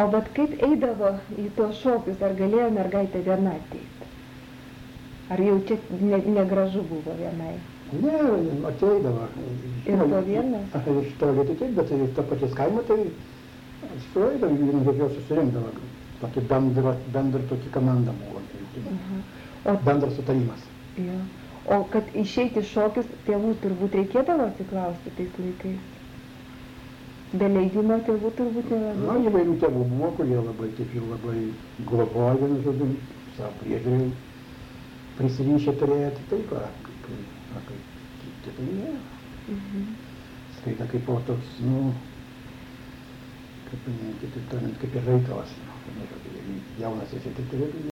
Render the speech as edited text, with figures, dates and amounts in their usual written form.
O bet kaip eidavo į tuos šokius, ar galėjo mergaitė viena ateiti? Ar jau čia negražu buvo vienai? Ne, ateidavo. Ir po vieną? Iš to vietoj taip, bet iš to paties kaimo tai sueidavo, vienu žodžiu susirinkdavo. Tokį bendrą tokį komandą buvo. Bendras sutarimas. Jo. O kad išeiti šokius, tėvų turbūt reikėdavo atsiklausti tais laikais? Be leidimo tėvų turbūt nelabai? Na, įvairių tėvų buvo, kurie labai, taip jau labai globojo, vienu žodžiu, savo priežiūrai prisirišę turėjo, tai taip, kaip kiti tai ne. Skaita kaip po toks, kaip ir reikalas. Jaunas esi, tai turėtų